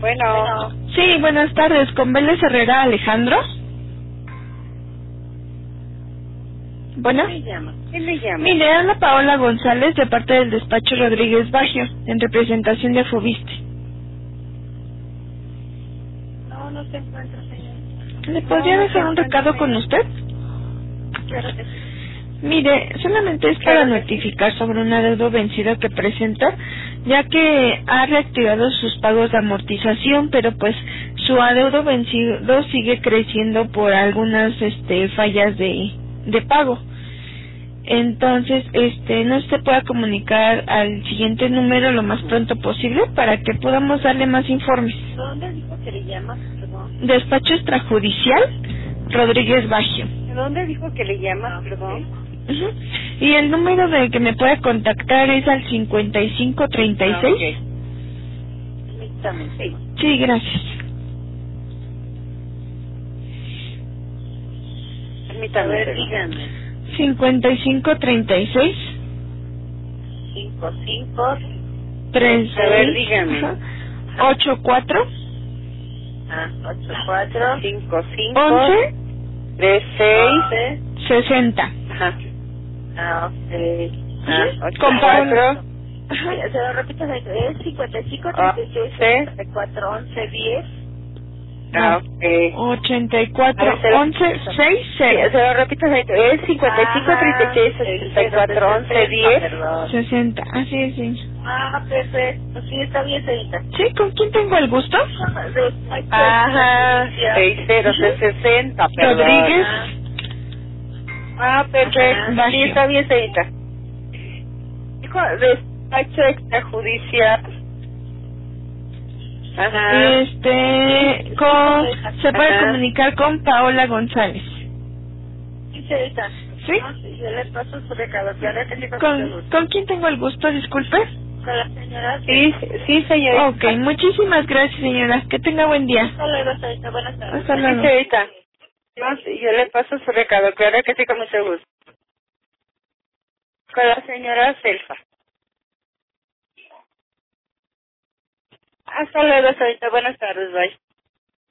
Bueno. Sí, buenas tardes. ¿Con Vélez Herrera Alejandro? Bueno. ¿Quién le llama? Mire, habla Paola González de parte del despacho Rodríguez Baggio, en representación de Afubiste. No se encuentra, señor. ¿Le podría dejar un recado con usted? Claro que sí. Mire, solamente es para notificar sobre un adeudo vencido que presenta, ya que ha reactivado sus pagos de amortización, pero pues su adeudo vencido sigue creciendo por algunas fallas de pago. Entonces, no se pueda comunicar al siguiente número lo más pronto posible para que podamos darle más informes. ¿Dónde dijo que le llama? Perdón. Despacho extrajudicial Rodríguez Baggio. ¿Dónde dijo que le llama? Perdón. Ujú. Y el número de que me pueda contactar es al 5536. Okay. Permítame, sí. Sí, gracias. Permítame. A ver, dígame. 5536 55. 36. A ver, dígame. 84 84 55 11 36 60. Ajá. Ok. Con Paola. 84. Ajá. Se lo repito, es 55 36 64 11 10. Ok. 84 11 60. Se lo repito, es 55 36 64 11 10. 60. Así es, señor. Perfecto. Sí, está bien, señorita. Sí, ¿con quién tengo el gusto? Ajá. 60, perdón. Rodríguez. Perfecto. Sí, está bien, señorita. Hijo, despacho extrajudicial. Ajá. Se puede comunicar con Paola González. Sí, señorita. ¿Sí? Yo le paso su recado. Claro que sí, con mucho gusto. ¿Con quién tengo el gusto? Disculpe. Con la señora. Sí, señorita. Ok, muchísimas gracias, señora. Que tenga buen día. Hasta luego, señorita. Buenas tardes. Hasta luego. Sí, señorita. Yo le paso su recado. Claro que sí, con mucho gusto. Con la señora Selfa. Hasta luego, señorita. Buenas tardes. Bye.